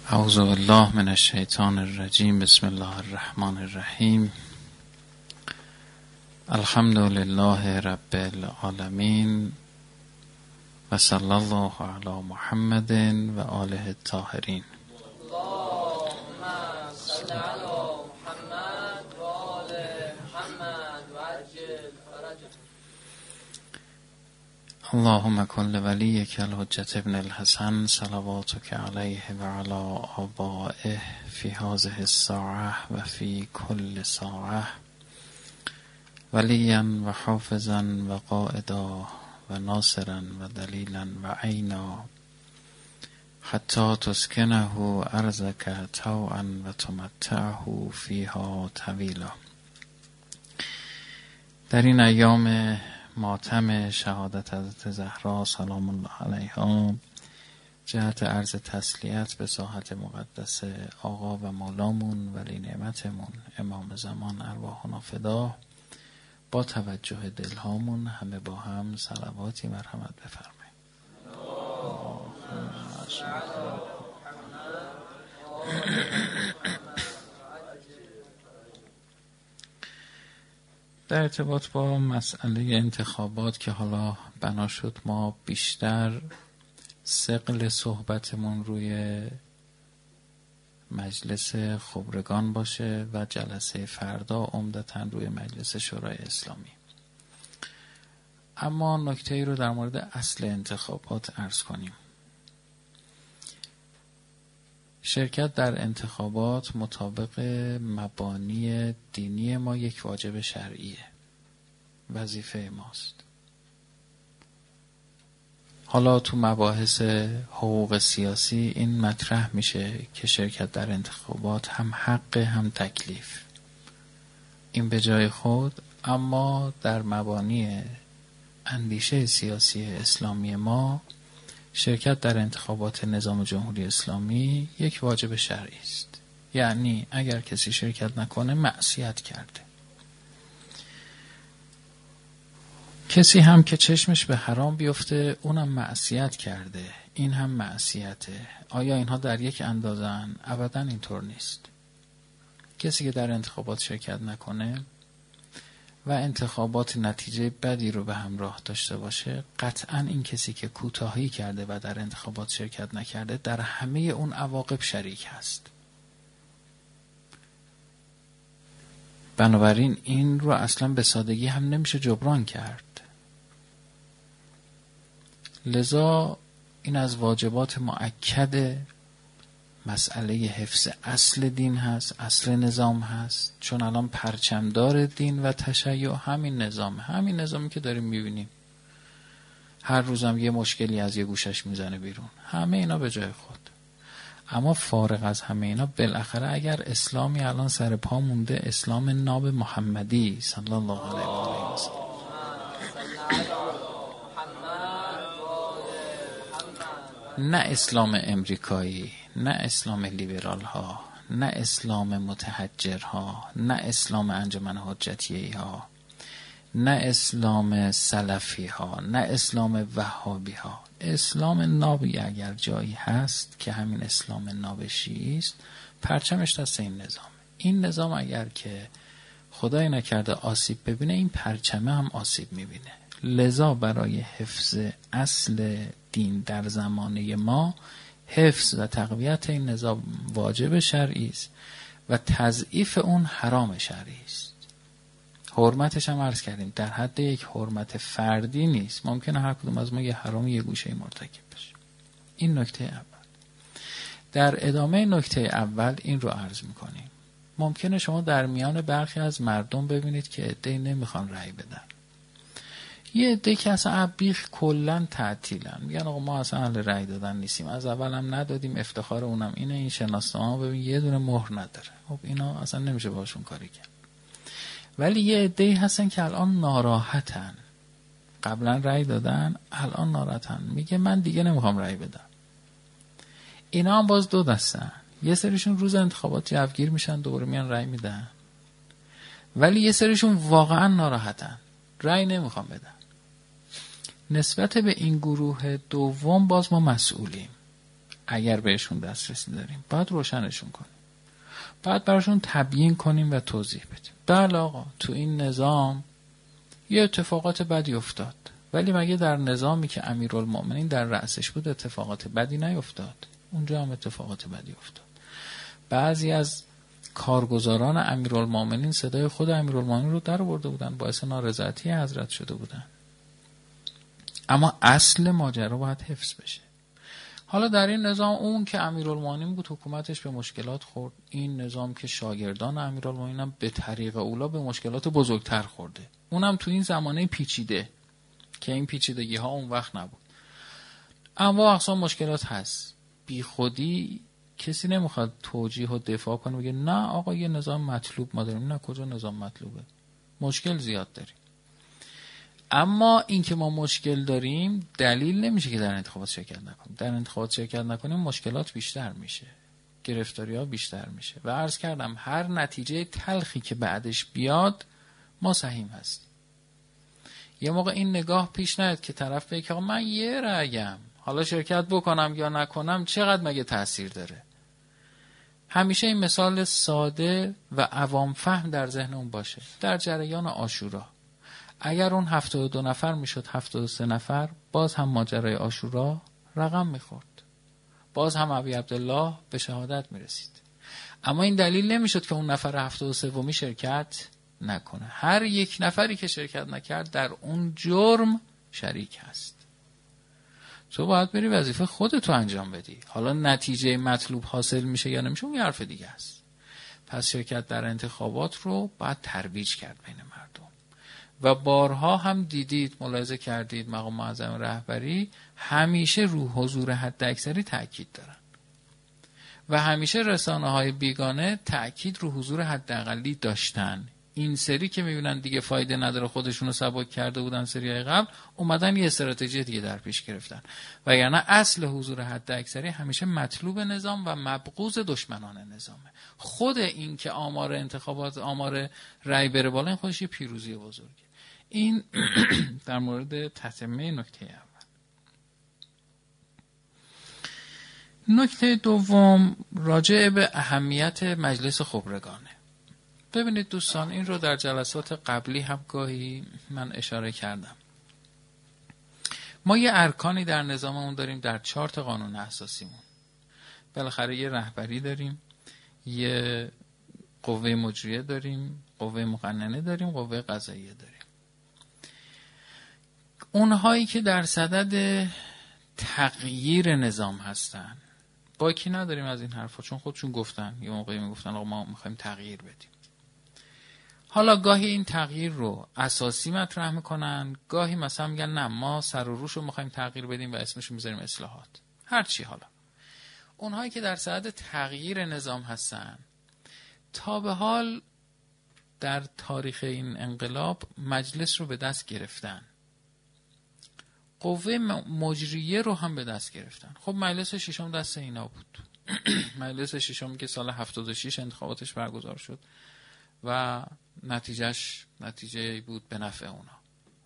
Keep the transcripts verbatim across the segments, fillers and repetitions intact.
اعوذ بالله من الشیطان الرجیم. بسم الله الرحمن الرحیم. الحمد لله رب العالمین و صلی الله علی محمد و آله الطاهرین. اللهم صل علی محمد و آل محمد و عجل فرجه. اللهم کن لولیک الحجة ابن الحسن صلواتک علیه و علی آبائه فی هذه الساعة و فی کل ساعة ولیا و حافظا و قائدا و ناصرا و دلیلا و عینا حتی تسکنه ارضک طوعا و تمتعه فیها طویلا. در این ایام ماتم شهادت حضرت زهرا سلام الله علیها، جهت عرض تسلیت به ساحت مقدس آقا و مولامون ولی نعمتمون امام زمان ارواحنا فدا، با توجه دلهامون همه با هم صلواتی مرحمت بفرماییم. در ارتباط با مسئله انتخابات که حالا بنا شد ما بیشتر ثقل صحبتمون روی مجلس خبرگان باشه و جلسه فردا عمدتاً روی مجلس شورای اسلامی. اما نکته ای رو در مورد اصل انتخابات عرض کنیم. شرکت در انتخابات مطابق مبانی دینی ما یک واجب شرعیه، وظیفه ماست. حالا تو مباحث حقوق سیاسی این مطرح میشه که شرکت در انتخابات هم حق هم تکلیف، این به جای خود، اما در مبانی اندیشه سیاسی اسلامی ما شرکت در انتخابات نظام جمهوری اسلامی یک واجب شرعی است. یعنی اگر کسی شرکت نکنه معصیت کرده. کسی هم که چشمش به حرام بیفته اونم معصیت کرده، این هم معصیته. آیا اینها در یک اندازه‌اند؟ ابداً اینطور نیست. کسی که در انتخابات شرکت نکنه و انتخابات نتیجه بدی رو به همراه داشته باشه، قطعاً این کسی که کوتاهی کرده و در انتخابات شرکت نکرده در همه اون عواقب شریک هست. بنابراین این رو اصلاً به سادگی هم نمیشه جبران کرد. لذا این از واجبات مؤکد مسئله حفظ اصل دین هست، اصل نظام هست. چون الان پرچمدار دین و تشیع همین نظام، همین نظامی که داریم میبینیم، هر روزم یه مشکلی از یه گوشش میزنه بیرون. همه اینا به جای خود، اما فارغ از همه اینا بالاخره اگر اسلامی الان سر پا مونده، اسلام ناب محمدی صلی الله علیه و آله و سلم، نه اسلام امریکایی، نه اسلام لیبرال ها، نه اسلام متحجرها، نه اسلام انجمن حجتیه ها، نه اسلام سلفی ها، نه اسلام وهابی ها. اسلام نابی اگر جایی هست که همین اسلام ناب شیعی است، پرچمش دست این نظام. این نظام اگر که خدای نکرده آسیب ببینه، این پرچمه هم آسیب میبینه. لذا برای حفظ اصل دین در زمانه ما، حفظ و تقویت این نظام واجب شرعی است و تضعیف اون حرام شرعی است. حرمتش هم عرض کردیم در حد یک حرمت فردی نیست. ممکنه هر کدوم از ما یه حرام یه گوشه مرتکب بشه. این نکته اول. در ادامه نکته اول این رو عرض میکنیم. ممکنه شما در میان برخی از مردم ببینید که عده‌ای نمیخوان رأی بدن. یه عده که اصلا بیخ کلن تعطیلن، میگن آقا ما اصلا اهل رأی دادن نیستیم، از اول هم ندادیم، افتخار اونم اینه، این شناسنامه ببین یه دونه مهر نداره. خب اینا اصلا نمیشه باشون کاری کرد. ولی یه عده‌ای هستن که الان ناراحتن، قبلا رأی دادن الان ناراحتن، میگه من دیگه نمیخوام رأی بدم. اینا هم باز دو دستن. یه سریشون روز انتخابات جوگیر میشن، دوباره میان رأی میدن، ولی یه سریشون واقعا ناراحتن، رأی نمیخوام بدن. نسبت به این گروه دوم باز ما مسئولیم. اگر بهشون دسترسی داریم باید روشنشون کنیم، باید براشون تبیین کنیم و توضیح بدیم. بله آقا تو این نظام یه اتفاقات بدی افتاد، ولی مگه در نظامی که امیرالمؤمنین در رأسش بود اتفاقات بدی نیفتاد؟ اونجا هم اتفاقات بدی افتاد. بعضی از کارگزاران امیرالمؤمنین صدای خود امیرالمؤمنین رو در آورده بودن، باعث نارضایتی حضرت شده بودن. اما اصل ماجرا باید حفظ بشه. حالا در این نظام اون که امیرالمؤمنین بود حکومتش به مشکلات خورد، این نظام که شاگردان امیرالمؤمنین هم به طریق اولا به مشکلات بزرگتر خورده، اونم تو این زمانه پیچیده که این پیچیدگی ها اون وقت نبود. اما اقسام مشکلات هست، بی خودی کسی نمیخواد توجیه و دفاع کنه بگه نه آقا یه نظام مطلوب ما داریم. نه، کجا نظام مطلوبه؟ مشکل زیاد داریم. اما این که ما مشکل داریم دلیل نمیشه که در انتخابات شرکت نکنیم. در انتخابات شرکت نکنیم مشکلات بیشتر میشه، گرفتاری ها بیشتر میشه و عرض کردم هر نتیجه تلخی که بعدش بیاد ما سهیم هستیم. یه موقع این نگاه پیش نیاد که طرف بگه آقا من یه رأیم، حالا شرکت بکنم یا نکنم چقدر مگه تأثیر داره. همیشه این مثال ساده و عوام فهم در ذهن اون باشه. در جریان عاشورا اگر اون هفتاد و دو نفر میشد هفتاد و سه نفر، باز هم ماجرای عاشورا رقم میخورد، باز هم ابی عبدالله به شهادت میرسید. اما این دلیل نمیشد که اون نفر هفتاد و سومی شرکت نکنه. هر یک نفری که شرکت نکرد در اون جرم شریک هست. تو باید بری وظیفه خودتو انجام بدی. حالا نتیجه مطلوب حاصل میشه یا نمیشه اون یه حرف دیگه است. پس شرکت در انتخابات رو باید ترویج کرد بین مردم. و بارها هم دیدید، ملاحظه کردید مقام معظم رهبری همیشه رو حضور حداکثری تاکید دارن و همیشه رسانه های بیگانه تاکید رو حضور حداقلی داشتن. این سری که میبینن دیگه فایده نداره خودشونو سبک کرده بودن سریای قبل، اومدن یه استراتژی دیگه در پیش گرفتن. و یعنی اصل حضور حداکثری همیشه مطلوب نظام و مبغوض دشمنان نظامه. خود این که آمار انتخابات، آمار رای بره بالا، این خودش یه پیروزی بزرگه. این در مورد تتمه نکته اول. نکته دوم راجع به اهمیت مجلس خبرگانه. ببینید دوستان، این رو در جلسات قبلی هم گاهی من اشاره کردم. ما یه ارکانی در نظاممون داریم، در چهار تا قانون اساسیمون. بالاخره یه رهبری داریم، یه قوه مجریه داریم، قوه مقننه داریم، قوه قضاییه داریم. اونهایی که در صدد تغییر نظام هستن، باکی نداریم از این حرفا، چون خودشون گفتن، یه موقعی میگفتن آقا ما میخوایم تغییر بدیم. حالا گاهی این تغییر رو اساسی مطرح میکنن، گاهی مثلا میگن نه ما سر و روش رو میخوایم تغییر بدیم و اسمش رو میذاریم اصلاحات. هرچی. حالا اونهایی که در صدد تغییر نظام هستن، تا به حال در تاریخ این انقلاب مجلس رو به دست گرفتن، قوه مجریه رو هم به دست گرفتن. خب مجلس ششم دست اینا بود. مجلس ششم که سال هفتاد و شش انتخاباتش برگزار شد و نتیجهش نتیجه بود به نفع اونا.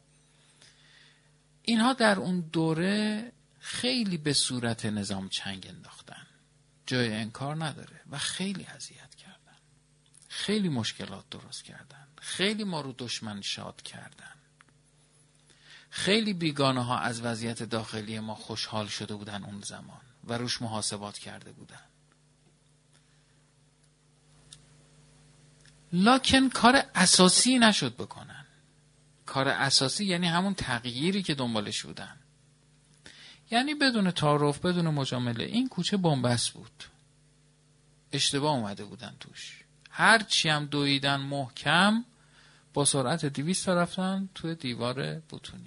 اینها در اون دوره خیلی به صورت نظام چنگ انداختن، جای انکار نداره، و خیلی اذیت کردن، خیلی مشکلات درست کردن، خیلی ما رو دشمن شاد کردن. خیلی بیگانه ها از وضعیت داخلی ما خوشحال شده بودن اون زمان و روش محاسبات کرده بودن. لکن کار اساسی نشد بکنن. کار اساسی یعنی همون تغییری که دنبالش بودن. یعنی بدون تعارف، بدون مجامله، این کوچه بن‌بست بود. اشتباه اومده بودن توش. هر چی هم دویدن محکم، با سرعت دویست تا رفتن توی دیوار بتونی.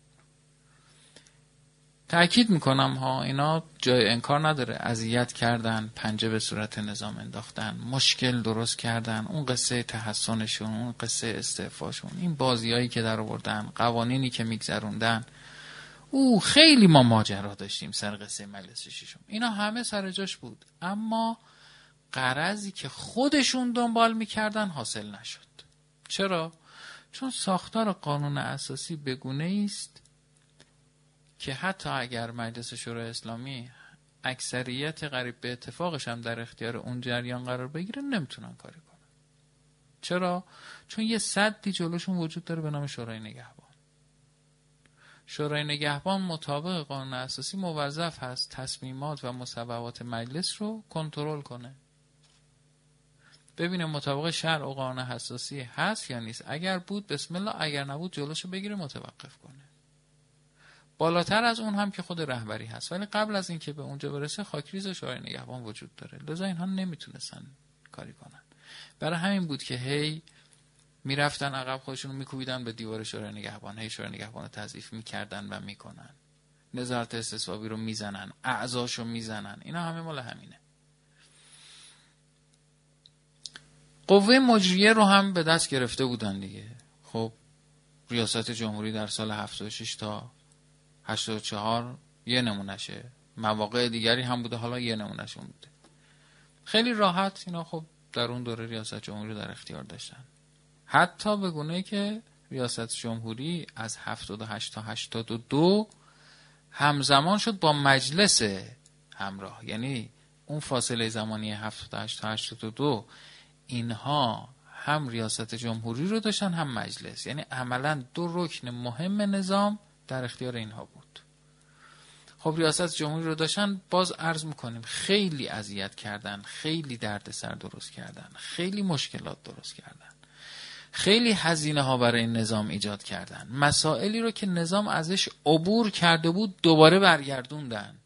تأکید میکنم ها، اینا جای انکار نداره. اذیت کردن، پنجه به صورت نظام انداختن، مشکل درست کردن، اون قصه تحسنشون، اون قصه استعفاشون، این بازیایی که در آوردن، قوانینی که میگذروندن، او خیلی ما ماجرا داشتیم سر قصه مجلس ششم. اینا همه سر جاش بود، اما غرضی که خودشون دنبال میکردن حاصل نشد. چرا؟ چون ساختار قانون اساسی بگونه است که حتی اگر مجلس شورای اسلامی اکثریت قریب به اتفاقش هم در اختیار اون جریان قرار بگیره نمیتونن کاری کنن. چرا؟ چون یه سدی جلوشون وجود داره به نام شورای نگهبان. شورای نگهبان مطابق قانون اساسی موظف هست تصمیمات و مصوبات مجلس رو کنترل کنه، ببینه مطابق شرع و قانون اساسی هست یا نیست. اگر بود بسم الله، اگر نبود جلوشو بگیره متوقف کنه. بالاتر از اون هم که خود رهبری هست، ولی قبل از اینکه به اونجا برسه خاکریز شورای نگهبان وجود داره. لذا اینها نمیتونستن کاری کنن. برای همین بود که هی میرفتن عقب خودشون رو میکوبیدن به دیوار شورای نگهبان، هی شورای نگهبان رو تضعیف میکردن و میکنن، نظارت استصوابی رو میزنن، اعضاشو میزنن. اینا همه مال همینه. قوه مجریه رو هم به دست گرفته بودن دیگه. خب ریاست جمهوری در سال هفتاد و شش تا هشتاد و چهار یه نمونشه، مواقع دیگری هم بوده، حالا یه نمونهشون بوده. خیلی راحت اینا خب در اون دوره ریاست جمهوری رو در اختیار داشتن، حتی به گونه‌ای که ریاست جمهوری از هفتاد و هشت تا هشتاد و دو همزمان شد با مجلس همراه. یعنی اون فاصله زمانی هفتاد و هشت تا هشتاد و دو اینها هم ریاست جمهوری رو داشتن هم مجلس، یعنی عملاً دو رکن مهم نظام در اختیار اینها بود. خب ریاست جمهوری رو داشتن، باز عرض میکنیم خیلی اذیت کردن، خیلی دردسر درست کردن، خیلی مشکلات درست کردن، خیلی هزینه ها برای این نظام ایجاد کردن. مسائلی رو که نظام ازش عبور کرده بود دوباره برگردوندن.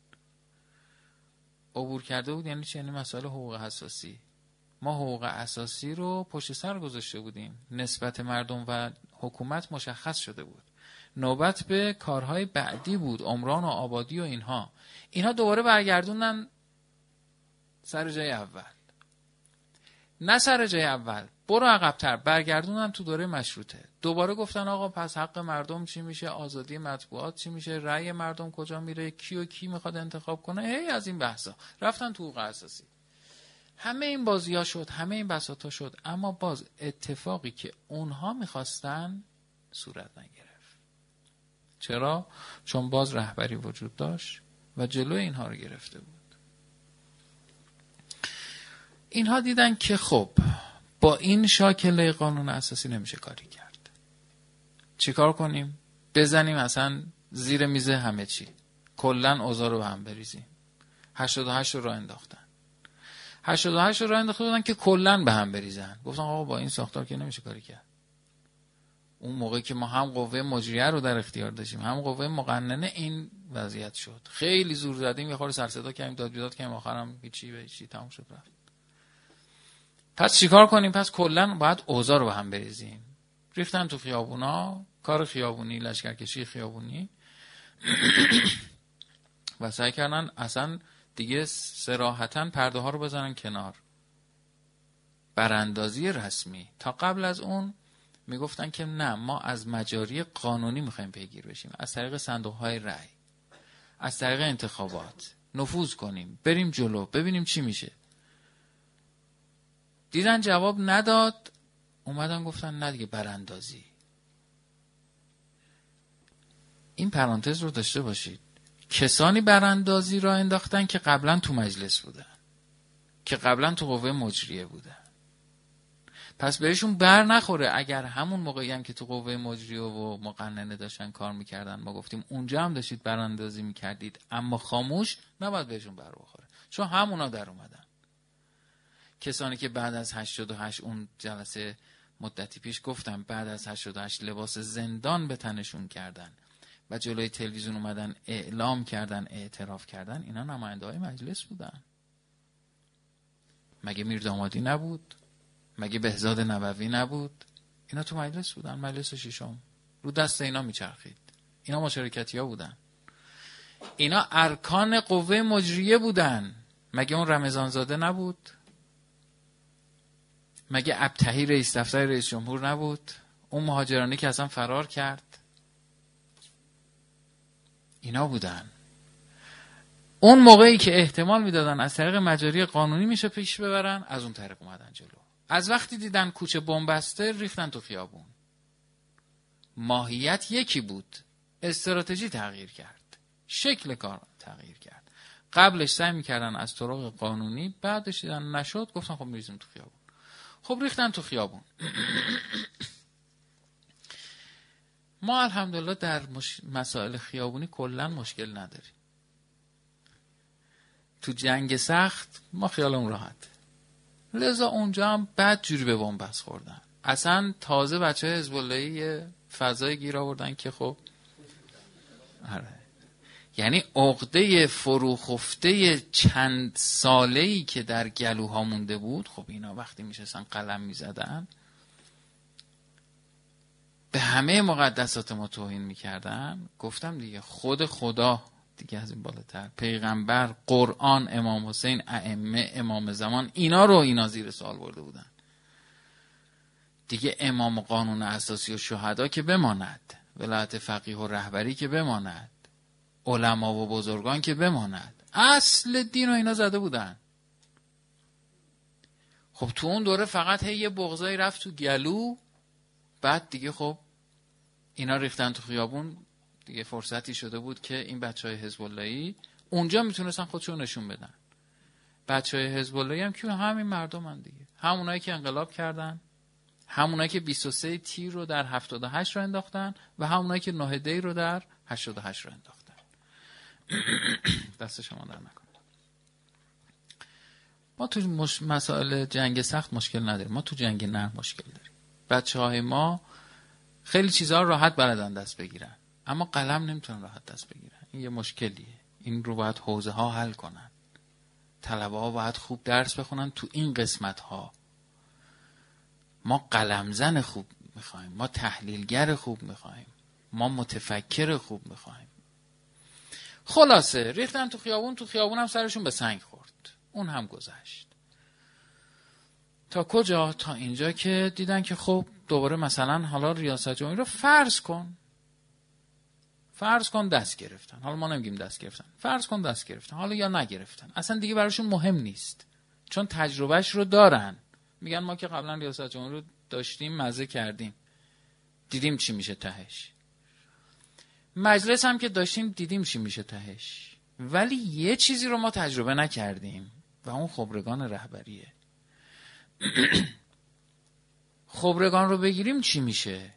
عبور کرده بود یعنی چی؟ یعنی مسائل حقوق اساسی. ما حقوق اساسی رو پشت سر گذاشته بودیم، نسبت مردم و حکومت مشخص شده بود، نوبت به کارهای بعدی بود، عمران و آبادی و اینها. اینها دوباره برگردوندن سر جای اول. نه سر جای اول، برو عقب‌تر، برگردوندن تو دوره مشروطه. دوباره گفتن آقا پس حق مردم چی میشه، آزادی مطبوعات چی میشه، رأی مردم کجا میره، کی و کی میخواد انتخاب کنه، هی از این بحثا. رفتن تو حقوق اساسی. همه این بازی‌ها شد، همه این بساطا شد، اما باز اتفاقی که اونها میخواستن صورت نگرفت. چرا؟ چون باز رهبری وجود داشت و جلوی اینها رو گرفته بود. اینها دیدن که خب با این شاکله قانون اساسی نمیشه کاری کرد. چیکار کنیم؟ بزنیم اصلا زیر میز همه چی، کلن اوضاع رو به هم بریزیم. هشتاد و هشت رو راه انداختن. هشتاد و هشت رو راه انداخته بودن که کلن به هم بریزن. گفتن آقا با این ساختار که نمیشه کاری کرد. اون موقعی که ما هم قوه مجریه رو در اختیار داشتیم هم قوه مقننه، این وضعیت شد. خیلی زور زدیم، یه خورده سر صدا کردیم، داد بیداد کردیم، آخرام هیچی به هیچی تموم شد رفت. پس چیکار کنیم؟ پس کلا باید اوضاع رو به هم بریزیم. ریختن تو خیابونا، کار خیابونی، لشکرکشی خیابونی و سعی کردن اصلا دیگه صراحتاً پرده ها رو بزنن کنار. براندازی رسمی. تا قبل از اون میگفتن که نه، ما از مجاری قانونی میخوایم پیگیر بشیم، از طریق صندوق های رأی، از طریق انتخابات نفوذ کنیم، بریم جلو، ببینیم چی میشه. دیدن جواب نداد، اومدن گفتن نه دیگه، براندازی. این پرانتز رو داشته باشید، کسانی براندازی را انداختن که قبلا تو مجلس بودن، که قبلا تو قوه مجریه بودن. پس بهشون بر نخوره اگر همون موقعی هم که تو قوه مجریه و مقننه داشتن کار میکردن ما گفتیم اونجا هم داشتید براندازی میکردید، اما خاموش، نباید بهشون بر بخوره، چون همونا در اومدن. کسانی که بعد از هشتاد و هشت، اون جلسه مدتی پیش گفتم، بعد از هشتاد و هشت لباس زندان به تنشون کردن و جلوی تلویزیون اومدن اعلام کردن، اعتراف کردن، اینا نماینده های مجلس بودن. مگه میردامادی نبود؟ مگه بهزاد نبوی نبود؟ اینا تو مجلس بودن، مجلس ششم رو دست اینا میچرخید. اینا مشارکتی ها بودن، اینا ارکان قوه مجریه بودن. مگه اون رمضان زاده نبود؟ مگه ابطحی رئیس دفتر رئیس جمهور نبود؟ اون مهاجرانی که اصلا فرار کرد، اینا بودن. اون موقعی که احتمال میدادن از طریق مجاری قانونی میشه پیش ببرن، از اون طریق اومدن جلو. از وقتی دیدن کوچه بنبسته، ریختن تو خیابون. ماهیت یکی بود، استراتژی تغییر کرد، شکل کار تغییر کرد. قبلش سعی میکردن از طرق قانونی، بعدش دیدن نشد گفتن خب میریزیم تو خیابون. خب ریختن تو خیابون. ما الحمدلله در مش... مسائل خیابونی کلا مشکل نداریم. تو جنگ سخت ما خیالمون راحت. لذا اونجا هم بد جوری به بنبست خوردن. اصلا تازه بچه های حزب اللهی فضای گیر آوردن که خب آره. یعنی عقده فروخفته چند ساله‌ای که در گلوها مونده بود، خب اینا وقتی میشستن قلم میزدن به همه مقدسات ما توهین میکردن. گفتم دیگه خود خدا دیگه از این بالاتر، پیغمبر، قرآن، امام حسین، ائمه، امام زمان، اینا رو اینا زیر سوال برده بودن. دیگه امام قانون اساسی و شهدا که بماند، ولایت فقیه و رهبری که بماند، علما و بزرگان که بماند، اصل دین و اینا زده بودن. خب تو اون دوره فقط هی یه بغضایی رفت تو گلو، بعد دیگه خب اینا ریختن تو خیابون. دیگه فرصتی شده بود که این بچهای حزب اللهی اونجا میتونستن خودشون نشون بدن. بچهای حزب اللهی هم که همین مردمن دیگه، همونایی که انقلاب کردن، همونایی که بیست و سه تیر رو در هفتاد و هشت رو انداختن و همونایی که نه دی رو در هشتاد و هشت رو انداختن. دست شما در نکنه. ما تو مش... مسائل جنگ سخت مشکل نداریم، ما تو جنگ نرم مشکل داریم. بچهای ما خیلی چیزها راحت بلدن دست بگیرن، اما قلم نمیتونن راحت دست بگیرن. این یه مشکلیه. این رو باید حوزه ها حل کنن. طلبه ها باید خوب درس بخونن تو این قسمت ها. ما قلمزن خوب میخوایم، ما تحلیلگر خوب میخوایم، ما متفکر خوب میخوایم. خلاصه ریختن تو خیابون، تو خیابون هم سرشون به سنگ خورد. اون هم گذشت. تا کجا؟ تا اینجا که دیدن که خب دوباره مثلا حالا ریاست جمهوری رو فرض کن فرض کن دست گرفتن. حالا ما نمیگیم دست گرفتن، فرض کن دست گرفتن، حالا یا نگرفتن، اصلا دیگه براشون مهم نیست، چون تجربهش رو دارن. میگن ما که قبلا ریاست جمهوری رو داشتیم، مزه کردیم، دیدیم چی میشه تهش. مجلس هم که داشتیم، دیدیم چی میشه تهش. ولی یه چیزی رو ما تجربه نکردیم و اون خبرگان رهبریه. خبرگان رو بگیریم چی میشه؟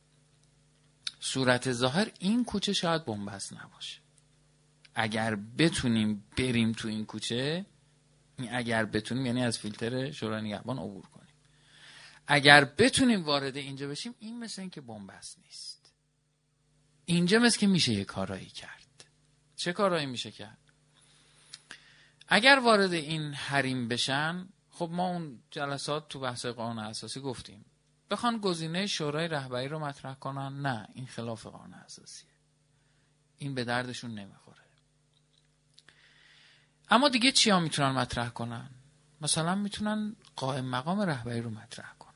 صورت ظاهر این کوچه شاید بنبست نباشه. اگر بتونیم بریم تو این کوچه، اگر بتونیم یعنی از فیلتر شورای نگهبان عبور کنیم، اگر بتونیم وارد اینجا بشیم، این مثل این که بنبست نیست. اینجا مثل که میشه یه کارایی کرد. چه کارایی میشه کرد؟ اگر وارد این حریم بشن، خب ما اون جلسات تو بحث قانون اساسی گفتیم، بخوان گزینه شورای رهبری رو مطرح کنن، نه، این خلاف قانون اساسیه، این به دردشون نمیخوره. اما دیگه چی ها میتونن مطرح کنن؟ مثلا میتونن قائم مقام رهبری رو مطرح کنن.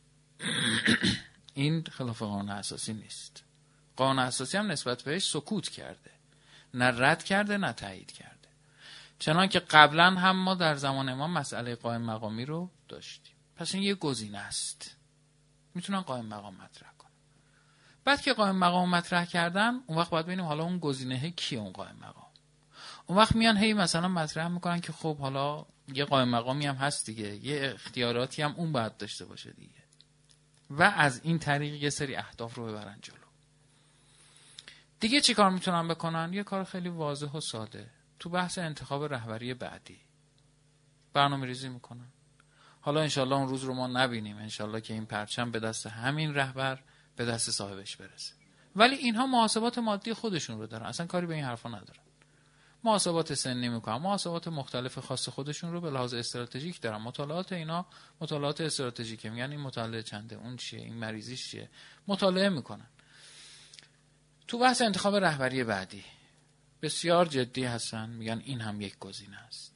این خلاف قانون اساسی نیست. قانون اساسی هم نسبت بهش سکوت کرده، نه رد کرده نه تایید کرده. چنان که قبلا هم ما در زمان امام مسئله قائم مقامی رو داشتیم. پس این یه گزینه است، میتونن قائم مقام مطرح کنن. بعد که قائم مقام مطرح کردن، اون وقت باید ببینیم حالا اون گزینه کیه اون قائم مقام. اون وقت میان هی مثلا مطرح میکنن که خب حالا یه قائم مقامی هم هست دیگه، یه اختیاراتی هم اون باید داشته باشه دیگه، و از این طریق یه سری اهداف رو ببرن جلو. دیگه چی کار میتونن بکنن؟ یه کار خیلی واضح و ساده. تو بحث انتخاب رهبری بعدی برنامه ریزی میکنن. حالا انشالله اون روز رو ما نبینیم، انشالله که این پرچم به دست همین رهبر به دست صاحبش برسه. ولی اینها محاسبات مادی خودشون رو دارن، اصلا کاری به این حرفا ندارن. محاسبات سنی میکنن، محاسبات مختلف خاص خودشون رو به لحاظ استراتژیک دارن. مطالعات اینا مطالعات استراتژیکه، میگن این مطالعه چنده، اون چیه، این مریضیش چیه، مطالعه میکنن. تو بحث انتخاب رهبری بعدی بسیار جدی هستن، میگن این هم یک گزینه است.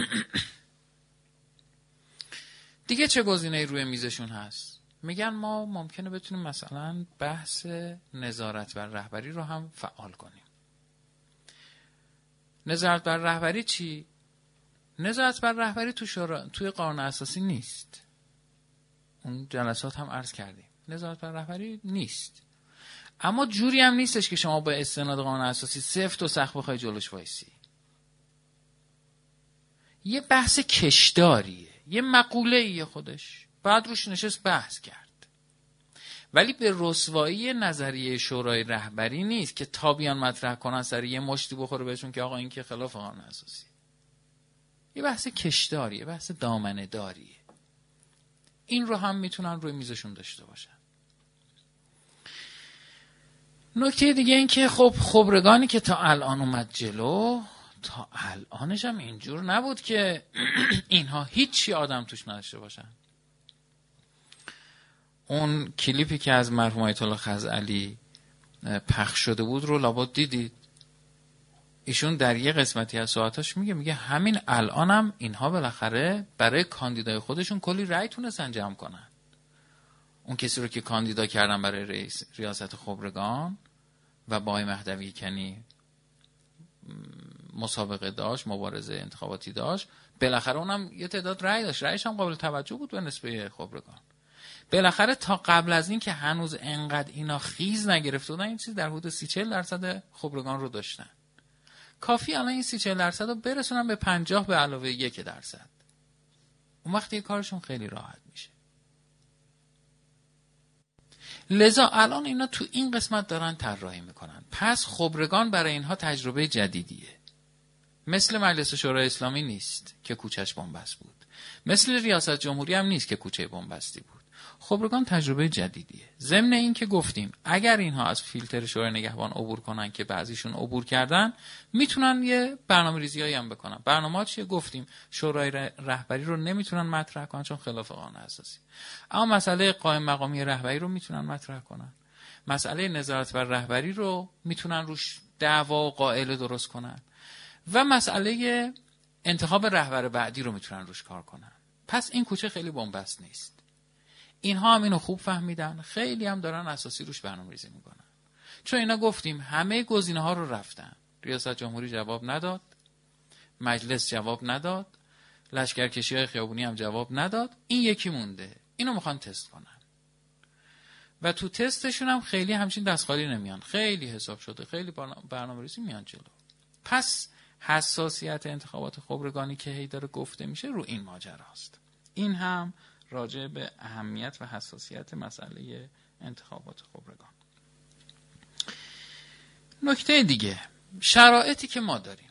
دیگه چه گزینه‌ای روی میزشون هست؟ میگن ما ممکنه بتونیم مثلا بحث نظارت بر رهبری رو هم فعال کنیم. نظارت بر رهبری چی؟ نظارت بر رهبری تو شورا... توی قانون اساسی نیست. اون جلسات هم عرض کردیم. نظارت بر رهبری نیست. اما جوری هم نیستش که شما با استناد قانون اساسی سفت و سخت بخوای جلوش وایسی. یه بحث کشداریه، یه مقوله ایه خودش، بعد روش نشست بحث کرد. ولی به رسوایی نظریه شورای رهبری نیست که تا بیان مطرح کنن سر یه مشتی بخوره بهشون که آقا این که خلاف قانون اساسی. یه بحث کشداریه، یه بحث دامنه داریه. این رو هم میتونن روی میزشون داشته باشن. نکته دیگه این که خب خبرگانی که تا الان اومد جلو، تا الانش هم اینجور نبود که اینها هیچی آدم توش نداشته باشن. اون کلیپی که از مرحوم آیت الله خزعلی پخش شده بود رو لابد دیدید. ایشون در یه قسمتی از صحبتاش میگه میگه همین الانم اینها بالاخره برای کاندیدای خودشون کلی رأی تونستن جمع کنن. اون کسی رو که کاندیدا کردن برای رئیس ریاست خبرگان و با آقای مهدوی کنی مسابقه داشت، مبارزه انتخاباتی داشت، بالاخره اونم یه تعداد رأی داشت، رأیش هم قابل توجه بود به نسبه خبرگان. بالاخره تا قبل از این که هنوز انقدر اینا خیز نگرفته بودن، این چیز در حدود سی چهل درصد خبرگان رو داشتن. کافی الان این سی چهل درصد رو برسونن به پنجاه به علاوه یک درصد. اون وقت یه کارشون خیلی راحت میشه. لذا الان اینا تو این قسمت دارن طراحی میکنن. پس خبرگان برای اینها تجربه جدیدیه. مثل مجلس شورای اسلامی نیست که کوچه‌اش بنبست بود. مثل ریاست جمهوری هم نیست که کوچه بنبستی بود. خبرگان تجربه جدیدیه. ضمن این که گفتیم اگر اینها از فیلتر شورای نگهبان عبور کنن که بعضیشون عبور کردن، میتونن یه برنامه‌ریزیایی هم بکنن. برنامه‌ها چیه؟ گفتیم شورای رهبری رو نمیتونن مطرح کنن چون خلاف قانون اساسی. اما مسئله قائم مقامی رهبری رو میتونن مطرح کنن. مسئله نظارت بر رهبری رو میتونن روش دعوا و قائل درست کنن. و مسئله انتخاب رهبر بعدی رو میتونن روش کار کنن. پس این کوچه خیلی بنبست نیست. اینها هم اینو خوب فهمیدن، خیلی هم دارن اساسی روش برنامه‌ریزی میکنن. چون اینا گفتیم همه گزینه‌ها رو رفتن. ریاست جمهوری جواب نداد، مجلس جواب نداد، لشکرکشی‌های خیابونی هم جواب نداد، این یکی مونده. اینو میخوان تست کنن. و تو تستشون هم خیلی همچین دست خالی نمیان. خیلی حساب شده، خیلی برنامه‌ریزی میان جلو. پس حساسیت انتخابات خبرگانی که هی داره گفته میشه رو این ماجراست. این هم راجع به اهمیت و حساسیت مسئله انتخابات خبرگان. نکته دیگه، شرایطی که ما داریم.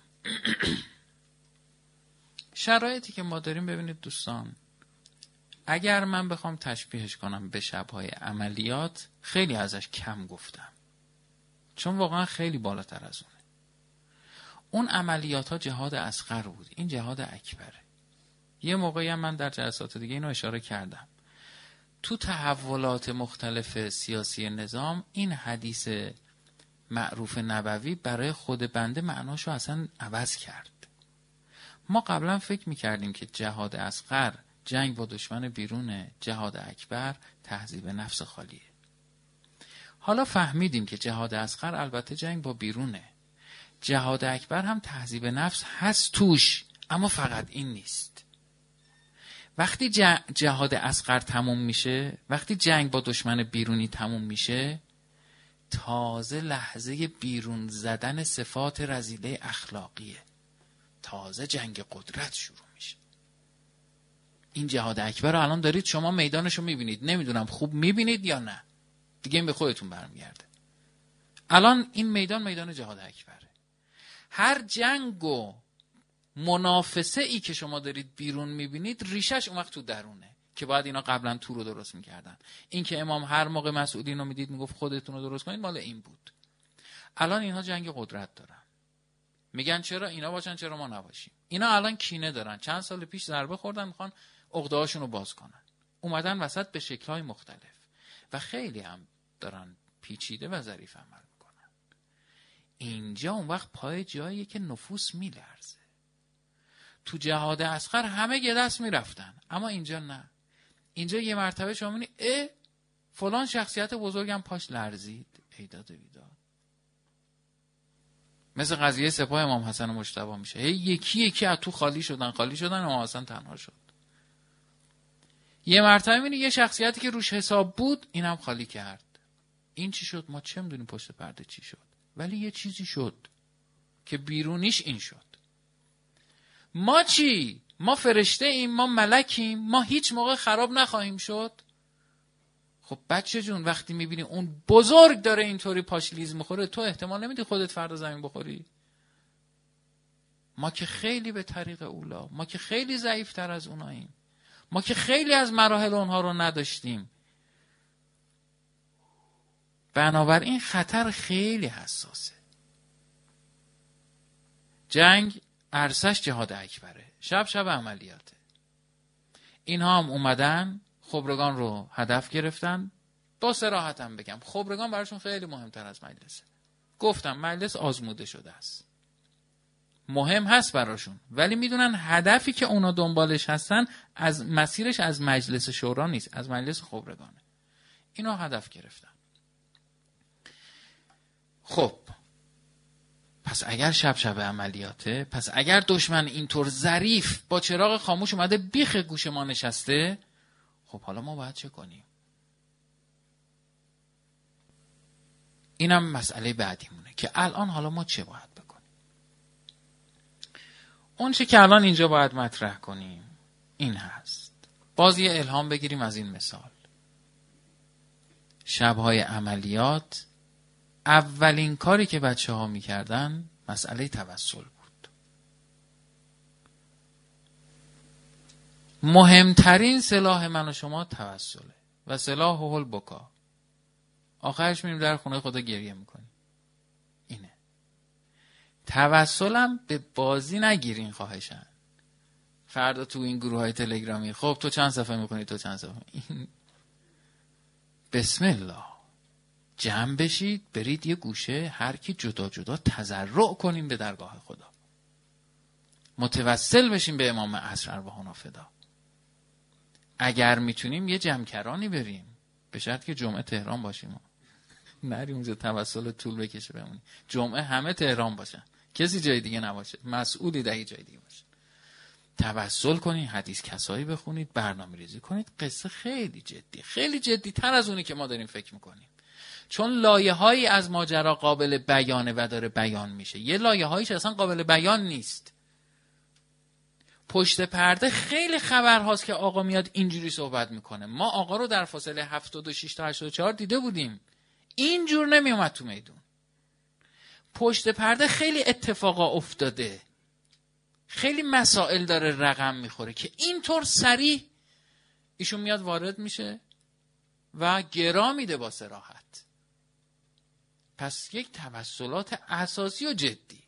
شرایطی که ما داریم ببینید دوستان، اگر من بخوام تشبیهش کنم به شب‌های عملیات، خیلی ازش کم گفتم. چون واقعا خیلی بالاتر از اونه. اون عملیات ها جهاد اصغر بود، این جهاد اکبره. یه موقعی هم من در جلسات دیگه اینو اشاره کردم. تو تحولات مختلف سیاسی نظام این حدیث معروف نبوی برای خود بنده معناشو اصلا عوض کرد. ما قبلا فکر میکردیم که جهاد اصغر جنگ با دشمن بیرونه، جهاد اکبر تهذیب نفس خالیه. حالا فهمیدیم که جهاد اصغر البته جنگ با بیرونه، جهاد اکبر هم تهذیب نفس هست توش، اما فقط این نیست. وقتی جهاد اصغر تموم میشه، وقتی جنگ با دشمن بیرونی تموم میشه، تازه لحظه بیرون زدن صفات رذیله اخلاقیه. تازه جنگ قدرت شروع میشه. این جهاد اکبر رو الان دارید شما میدانشو میبینید. نمیدونم خوب میبینید یا نه، دیگه این به خودتون برمیگرده. الان این میدان میدان جهاد اکبره. هر جنگ و منافسه ای که شما دارید بیرون میبینید ریشش اون وقت تو درونه، که باید اینا قبلا تو رو درست میکردن. این که امام هر موقع مسعودین رو میدید میگفت خودتون رو درست کنید، مال این بود. الان اینها جنگ قدرت دارن، میگن چرا اینا باشن چرا ما نباشیم. اینا الان کینه دارن، چند سال پیش ضربه خوردن، میخوان عقده‌هاشون رو باز کنن، اومدن وسط به شکل‌های مختلف و خیلی هم دارن پیچیده و ظریف عمل میکنن. اینجا اون وقت پای جاییه که نفوس میلرزه. تو جهاد اصغر همه یه دست میرفتن، اما اینجا نه. اینجا یه مرتبه شما میبینی اه فلان شخصیت بزرگم پاش لرزید، ایداد بیداد. مثل قضیه سپاه امام حسن مجتبی میشه، هی یکی یکی از تو خالی شدن خالی شدن امام حسن تنها شد. یه مرتبه میبینی یه شخصیتی که روش حساب بود اینم خالی کرد. این چی شد؟ ما چه میدونیم پشت پرده چی شد، ولی یه چیزی شد که بیرونیش این شد. ما چی؟ ما فرشته ایم، ما ملکیم، ما هیچ موقع خراب نخواهیم شد. خب بچه جون وقتی میبینی اون بزرگ داره اینطوری پاشلیز میخوره، تو احتمال نمیدی خودت فردا زمین بخوری؟ ما که خیلی به طریق اولا، ما که خیلی ضعیفتر از اوناییم، ما که خیلی از مراحل اونها رو نداشتیم. بنابراین خطر خیلی حساسه. جنگ عرصش جهاد اکبره، شب شب عملیاته. اینها هم اومدن خبرگان رو هدف گرفتن. با صراحتم بگم خبرگان براشون خیلی مهمتر از مجلسه. گفتم مجلس آزموده شده است، مهم هست براشون، ولی میدونن هدفی که اونا دنبالش هستن از مسیرش از مجلس شورا نیست، از مجلس خبرگانه. اینا هدف گرفتن. خب پس اگر شب شب عملیاته، پس اگر دشمن اینطور ظریف با چراغ خاموش اومده بیخ گوش ما نشسته، خب حالا ما باید چه کنیم؟ اینم مسئله بعدیمونه که الان حالا ما چه باید بکنیم. اون چه که الان اینجا باید مطرح کنیم این هست. باز یه الهام بگیریم از این مثال. شبهای عملیات اولین کاری که بچه ها می کردن مسئله توسل بود. مهمترین سلاح من و شما توسله و سلاح هول بکا. آخرش میریم در خونه خدا گریه میکنیم. اینه. توسلم به بازی نگیرین خواهشن. فردا تو این گروه های تلگرامی خب تو چند صفحه میکنی، تو چند صفحه. این بسم الله. جمع بشید برید یه گوشه هر کی جدا جدا تضرع کنیم به درگاه خدا. متوسل بشیم به امام عصر ارواحنا فدا. اگر میتونیم یه جمعکرانی بریم، به شرط که جمعه تهران باشیم. نریم اونجا توسل طول بکشه بمونیم. جمعه همه تهران باشن، کسی جای دیگه نباشه، مسئولی در جای دیگه باشه. توسل کنید، حدیث کسایی بخونید، برنامه ریزی کنید. قصه خیلی جدی، خیلی جدی تر از اونی که ما داریم فکر میکنیم. چون لایه هایی از ماجرا قابل بیانه و داره بیان میشه، یه لایه هاییش اصلا قابل بیان نیست. پشت پرده خیلی خبر هاست که آقا میاد اینجوری صحبت میکنه. ما آقا رو در فاصله هفتاد و شش تا هشتاد و چهار دیده بودیم، اینجور نمی اومد تو میدون. پشت پرده خیلی اتفاقا افتاده، خیلی مسائل داره رقم میخوره که اینطور سریع ایشون میاد وارد میشه و گرا میده با صراحت. پس یک توسلات اساسی و جدی.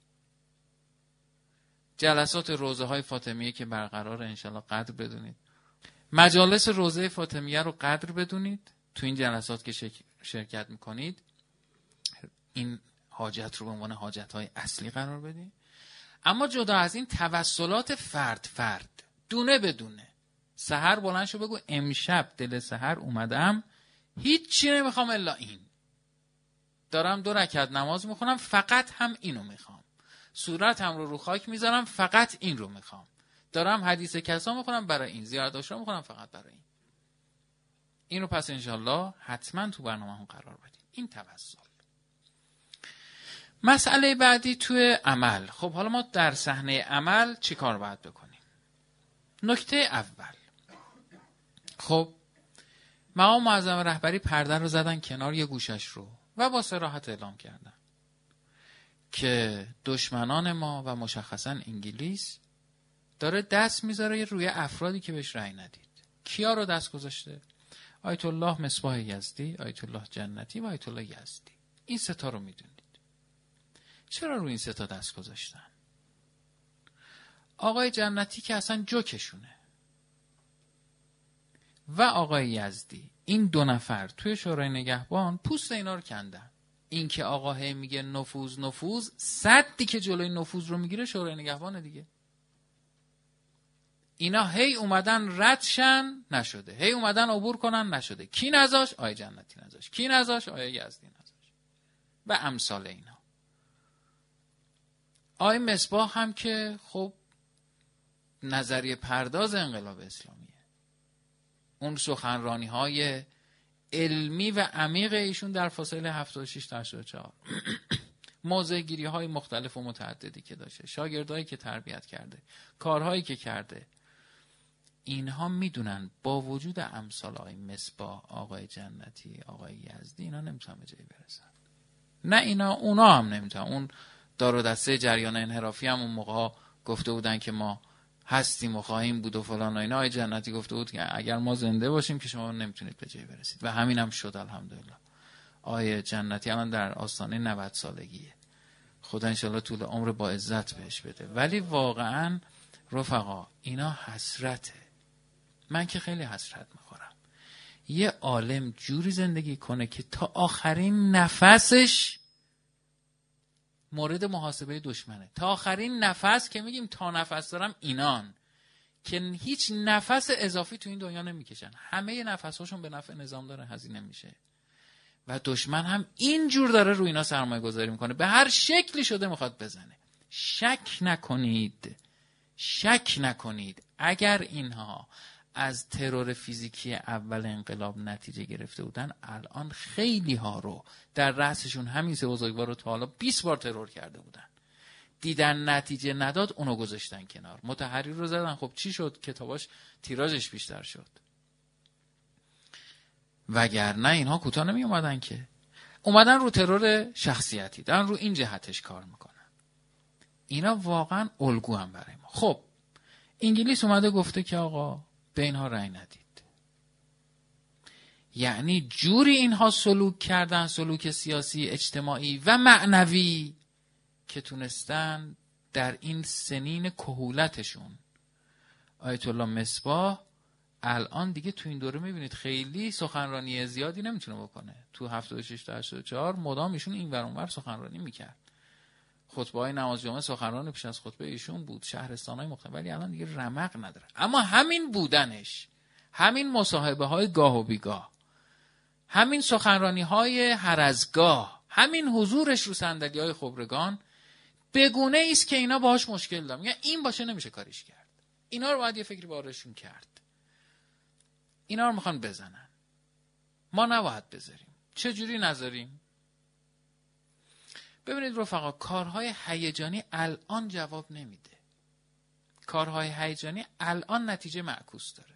جلسات روزه های فاطمیه که برقرار انشالله قدر بدونید. مجالس روزه فاطمیه رو قدر بدونید. تو این جلسات که شرکت میکنید این حاجت رو به عنوان حاجت های اصلی قرار بدید. اما جدا از این توسلات فرد فرد، دونه بدونه. سحر بلند شو بگو امشب دل سحر اومدم هیچی نمیخوام الا این. دارم دو رکعت نماز میخونم فقط هم اینو میخوام. صورتم رو رو خاک میذارم فقط این رو میخوام. دارم حدیث کسا میخونم برای این، زیارت عاشورا میخونم فقط برای این. اینو پس انشالله حتما تو برنامه هم قرار بدیم. این توسل. مسئله بعدی توی عمل. خب حالا ما در صحنه عمل چی کار باید بکنیم؟ نکته اول، خب مقام معظم رهبری پرده رو زدن کنار یه گوشش رو و با صراحت اعلام کردن که دشمنان ما و مشخصا انگلیس داره دست میذاره روی افرادی که بهش رأی ندید. کیا رو دست گذاشته؟ آیت الله مصباح یزدی، آیت الله جنتی و آیت الله یزدی. این سه تا رو میدونید. چرا روی این سه تا دست گذاشتن؟ آقای جنتی که اصلا جوکشونه و آقای یزدی، این دو نفر توی شورای نگهبان پوست اینا رو کندن. این که آقا هی میگه نفوذ نفوذ، صدی که جلوی نفوذ رو میگیره شورای نگهبان دیگه. اینا هی اومدن ردشن نشده، هی اومدن عبور کنن نشده. کی نذاش؟ آقای جنتی نذاش. کی نذاش؟ آقای یزدی نذاش. و امثال اینا. آقای مصباح هم که خب نظریه پرداز انقلاب اسلامیه. اون سخنرانی های علمی و عمیق ایشون در فاصله هفتاد و شش تا هشتاد و چهار موضع گیری های مختلف و متعددی که داشته، شاگردایی که تربیت کرده، کارهایی که کرده، اینها میدونن با وجود امثال آقای مصباح، آقای جنتی، آقای یزدی، اینا نمیتونن به جایی برسن. نه اینا، اونا هم نمیتونن. اون دار و دسته جریان انحرافی هم اون موقع گفته بودن که ما هستیم و خواهیم بود و فلان و اینا. آقای جنتی گفته بود که اگر ما زنده باشیم که شما نمیتونید به جایی برسید و همین هم شد الحمدلله. آقای جنتی الان در آستانه نود سالگیه، خدا انشالله طول عمر با عزت بهش بده. ولی واقعا رفقا اینا حسرته. من که خیلی حسرت میخورم یه عالم جوری زندگی کنه که تا آخرین نفسش مورد محاسبه دشمنه. تا آخرین نفس که میگیم تا نفس دارم، اینان که هیچ نفس اضافی تو این دنیا نمیکشن، همه نفساشون به نفع نظام داره هزینه میشه و دشمن هم اینجور داره روی اینا سرمایه گذاری میکنه، به هر شکلی شده میخواد بزنه. شک نکنید، شک نکنید اگر اینها از ترور فیزیکی اول انقلاب نتیجه گرفته بودن، الان خیلی ها رو در رأسشون همین سه بزرگوار رو تا حالا بیست بار ترور کرده بودن، دیدن نتیجه نداد اونو گذاشتن کنار، متحری رو زدن. خب چی شد؟ کتاباش تیراژش بیشتر شد. وگرنه اینها کوتاه نمی اومدن که، اومدن رو ترور شخصیتی، دارن رو این جهتش کار میکنن. اینا واقعا الگو هم برای ما. خب انگلیس اومده گفته که آقا به اینها رأی ندید. یعنی جوری اینها سلوک کردن، سلوک سیاسی، اجتماعی و معنوی، که تونستن در این سنین کهولتشون. آیت الله مصباح الان دیگه تو این دوره میبینید خیلی سخنرانی زیادی نمیتونه بکنه. تو هفتاد و شش تا هشتاد و چهار مدام ایشون این ور اون ور سخنرانی میکرد. خطبه های نماز جمعه سخنران پیش از خطبه ایشون بود، شهرستان های مختلف، ولی الان دیگه رمق نداره. اما همین بودنش، همین مصاحبه های گاه و بیگاه، همین سخنرانی های هر از گاه، همین حضورش رو صندلی های خبرگان بگونه ایست که اینا باهاش مشکل دارن. یعنی این باشه نمیشه کاریش کرد. اینا رو باید یه فکری بارشون کرد. اینا رو میخوان بزنن، ما نباید بذاریم. چه جوری نذاریم؟ ببینید رفقا، کارهای هیجانی الان جواب نمیده. کارهای هیجانی الان نتیجه معکوس داره.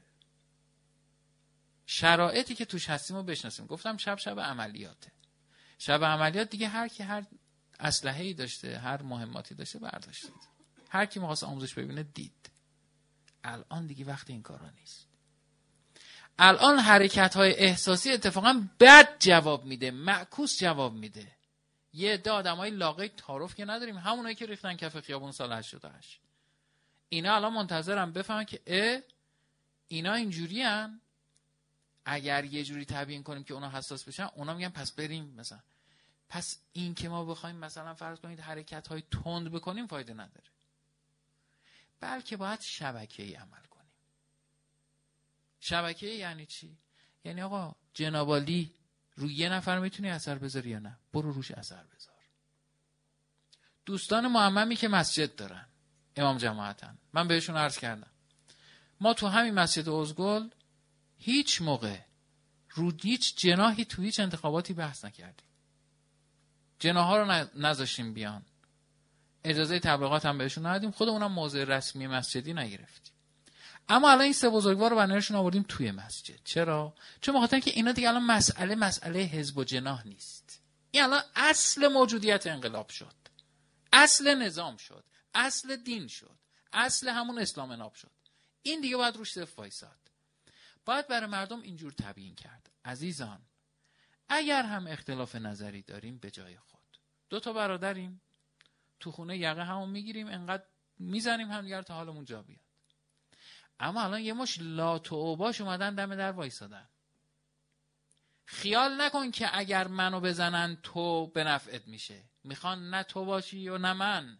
شرایطی که توش هستیم رو بشناسیم. گفتم شب شب عملیاته. شب عملیات دیگه هر کی هر اسلحه‌ای داشته، هر مهماتی داشته برداشتید. هر کی می‌خواست آموزش ببینه دید. الان دیگه وقت این کارا نیست. الان حرکت‌های احساسی اتفاقا بد جواب میده، معکوس جواب میده. یه عده آدمای لاغی تعارف که نداریم، همونایی که ریختن کف خیابون سال هشتاد و هشت. اینا الان منتظرم بفهمن که اه اینا اینجوریان، اگر یه جوری تبیین کنیم که اونا حساس بشن، اونا میگن پس بریم مثلا. پس این که ما بخوایم مثلا فرض کنید حرکت‌های تند بکنیم فایده نداره. بلکه باید شبکه‌ای عمل کنیم. شبکه‌ای یعنی چی؟ یعنی آقا جنابالی روی یه نفر میتونی اثر بذاری یا نه؟ برو روش اثر بذار. دوستان معممی که مسجد دارن، امام جماعتن، من بهشون عرض کردم ما تو همین مسجد ازگل هیچ موقع رو هیچ جناحی تو هیچ انتخاباتی بحث نکردیم. جناحا رو نذاشتیم بیان، اجازه تبلیغات هم بهشون ندادیم، خودمونم موضع رسمی مسجدی نگرفتیم. اما الان این سه بزرگوار رو بنرشون آوردیم توی مسجد. چرا؟ چون بخاطر که اینا دیگه الان مسئله مسئله حزب و جناح نیست. این الان اصل موجودیت انقلاب شد، اصل نظام شد، اصل دین شد، اصل همون اسلام اناب شد. این دیگه باید روش صف وایساد. باید برای مردم اینجور تبیین کرد. عزیزان، اگر هم اختلاف نظری داریم به جای خود، دو تا برادریم تو خونه یقه همون میگیریم، انقدر میزنیم هم دیگر تا حالمون جا بیاد. اما الان یه مش لات و اوباش اومدن دم در وایسادن. خیال نکن که اگر منو بزنن تو به نفعت میشه. میخوان نه تو باشی و نه من،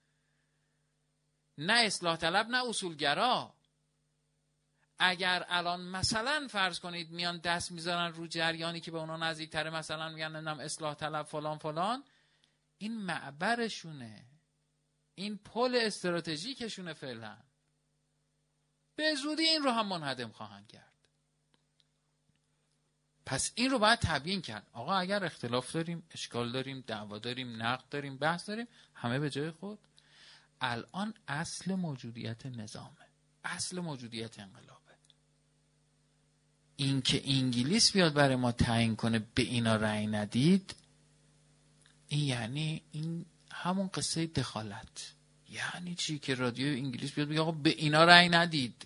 نه اصلاح طلب نه اصولگرا. اگر الان مثلا فرض کنید میان دست میذارن رو جریانی که به اونا نزدیکتره، مثلا میگن نمیدونم اصلاح طلب فلان فلان، این معبرشونه، این پل استراتژیکشونه، فعلا به زودی این رو هم منهدم خواهند کرد. پس این رو باید تبیین کرد. آقا اگر اختلاف داریم، اشکال داریم، دعوا داریم، نقد داریم، بحث داریم، همه به جای خود. الان اصل موجودیت نظامه، اصل موجودیت انقلابه. این که انگلیس بیاد برای ما تعیین کنه به اینا رأی ندید، این یعنی این همون قصه دخالت. یعنی چی؟ که رادیو انگلیس بیاد بگه آقا به اینا رأی ندید،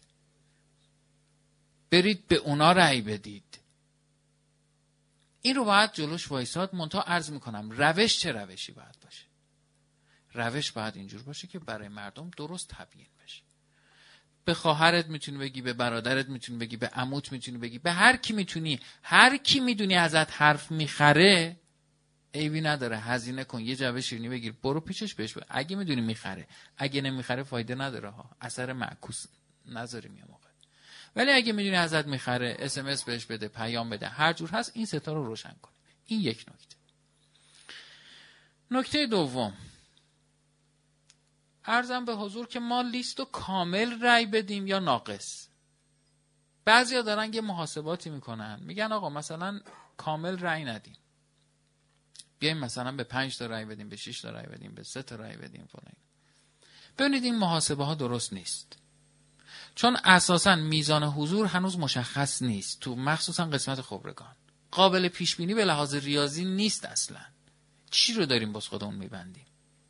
برید به اونا رأی بدید. این رو باید جلوش وایساد. منتها عرض میکنم روش چه روشی باید باشه؟ روش باید اینجور باشه که برای مردم درست تبیین بشه. به خواهرت میتونی بگی، به برادرت میتونی بگی، به عموت میتونی بگی، به هر کی میتونی. هر کی میدونی ازت حرف میخره عیبی نداره، هزینه کن، یه جعبه شیرینی بگیر، برو پیشش بهش بگو. اگه میدونی میخره، اگه نمیخره فایده نداره ها، اثر معکوس نذاریم یه موقع. ولی اگه میدونی ازت میخره، اس ام اس بهش بده، پیام بده، هر جور هست این ستا رو روشن کن. این یک نکته. نکته دوم، عرضم به حضور که ما لیست رو کامل رای بدیم یا ناقص. بعضیا دارن یه محاسباتی میکنن، میگن آقا مثلا کامل رای ندیم، بیایم مثلا به پنج تا رای بدیم، به شش تا رای بدیم، به سه تا رای بدیم فلان. ببینید این محاسبه ها درست نیست، چون اساسا میزان حضور هنوز مشخص نیست، تو مخصوصا قسمت خبرگان قابل پیش بینی به لحاظ ریاضی نیست اصلا. چی رو داریم باز خودمون میبندیم؟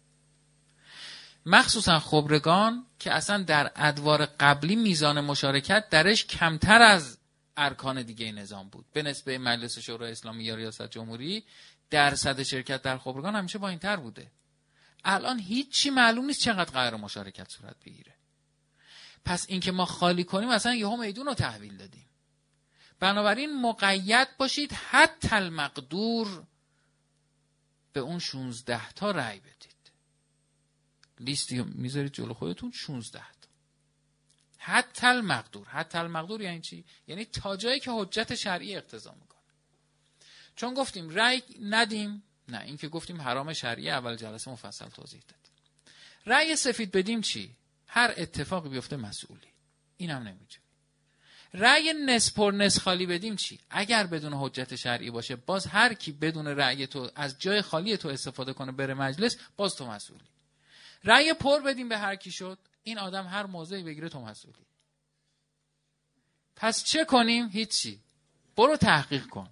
مخصوصا خبرگان که اصلا در ادوار قبلی میزان مشارکت درش کمتر از ارکان دیگه نظام بود. به نسبت مجلس شورای اسلامی یا ریاست جمهوری درصد شرکت در خبرگان همیشه پایین‌تر بوده. الان هیچی معلوم نیست چقدر قرار مشارکت صورت بگیره. پس اینکه ما خالی کنیم اصلا یهو میدون رو تحویل دادیم. بنابراین مقید باشید حتی المقدور به اون شانزده تا رأی بدید. لیستی میذارید جلو خودتون شانزده تا. حتی المقدور. حتی المقدور یعنی چی؟ یعنی تا جایی که حجت شرعی اقتضا میکنه. چون گفتیم رأی ندیم، نه این که گفتیم حرام شرعی، اول جلسه مفصل توضیح دادیم. رأی سفید بدیم چی؟ هر اتفاقی بیفته مسئولی. اینم نمیتونی. رأی نصف پر نصف خالی بدیم چی؟ اگر بدون حجت شرعی باشه، باز هر کی بدون رأی تو از جای خالی تو استفاده کنه بره مجلس، باز تو مسئولی. رأی پر بدیم به هر کی شد، این آدم هر موضعی بگیره تو مسئولی. پس چه کنیم؟ هیچی. برو تحقیق کن.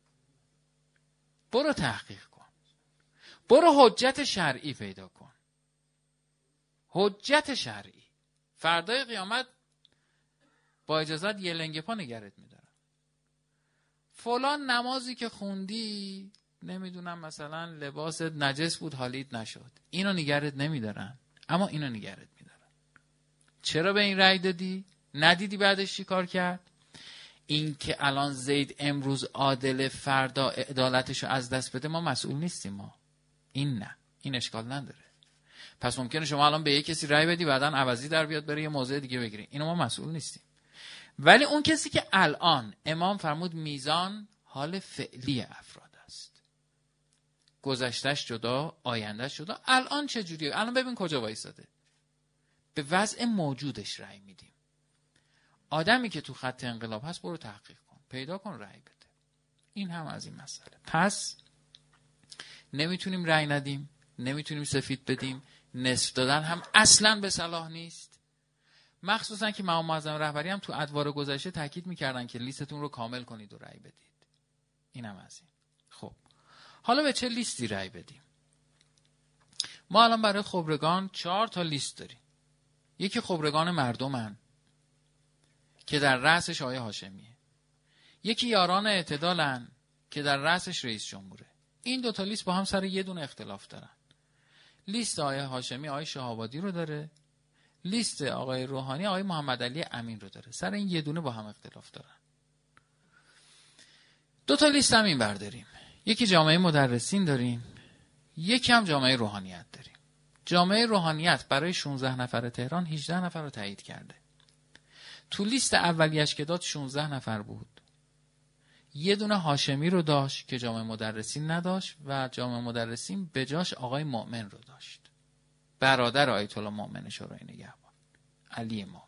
برو تحقیق کن. برو حجت شرعی پیدا کن. حجت شرعی. فردای قیامت با اجازت یه لنگ پا نگرت میدارن. فلان نمازی که خوندی نمیدونم مثلا لباست نجس بود حالیت نشد، اینو نگرت نمیدارن، اما اینو نگرت میدارن. چرا به این رأی دادی؟ ندیدی بعدش چی کار کرد؟ این که الان زید امروز عادل فردا عدالتشو از دست بده، ما مسئول نیستیم. ما این نه، این اشکال نداره. پس ممکنه شما الان به یک کسی رأی بدی بعداً عوضی در بیاد بره یه موضع دیگه بگیری، اینو ما مسئول نیستیم. ولی اون کسی که الان امام فرمود میزان حال فعلی افراد است، گذشتهش جدا، آیندهش جدا، الان چه جوریه؟ الان ببین کجا وایساده. به وضع موجودش رأی میدیم. آدمی که تو خط انقلاب هست برو تحقیق کن، پیدا کن، رأی بده. این هم از این مسئله. پس نمیتونیم رأی ندیم، نمیتونیم سفید بدیم، نصف دادن هم اصلا به صلاح نیست. مخصوصا که امام معظم رهبری هم تو ادوار گذشته تاکید میکردن که لیستتون رو کامل کنید و رأی بدید. این هم از این. خب حالا به چه لیستی رأی بدیم؟ ما الان برای خبرگان چهار تا لیست داریم. یکی خبرگان مردمن که در رأسش آقای هاشمیه. یکی یاران اعتدالن که در رأسش رئیس جمهوره. این دو تا لیست با هم سر یه دونه اختلاف دارن. لیست آقای هاشمی آقای شهابادی رو داره، لیست آقای روحانی آقای محمد علی امین رو داره. سر این یه دونه با هم اختلاف دارن. دو تا لیست هم این برداریم. یکی جامعه مدرسین داریم، یکی هم جامعه روحانیت داریم. جامعه روحانیت برای شانزده نفر تهران هجده نفر رو تایید کرده. تو لیست اولیش که داد شانزده نفر بود. یه دونه هاشمی رو داشت که جامعه مدرسین نداشت و جامعه مدرسین به جاش آقای مؤمن رو داشت، برادر آیت الله مؤمن شورای نگهبان علی مؤمن.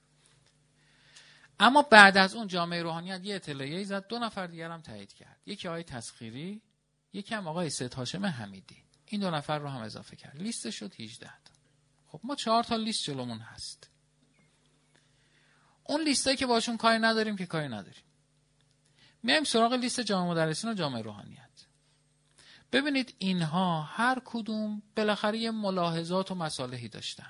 اما بعد از اون جامعه روحانیت یه اطلاعیه‌ای زد، دو نفر دیگر هم تایید کرد. یکی آقای تسخیری، یکی هم آقای سید هاشم حمیدی. این دو نفر رو هم اضافه کرد. لیست شد هجده تا. خب ما چهار تا لیست جلومون هست. اون لیستایی که باشون کاری نداریم که کاری نداریم. میایم سراغ لیست جامعه مدرسین و جامعه روحانیت. ببینید اینها هر کدوم بالاخره یه ملاحظات و مصالحی داشتن.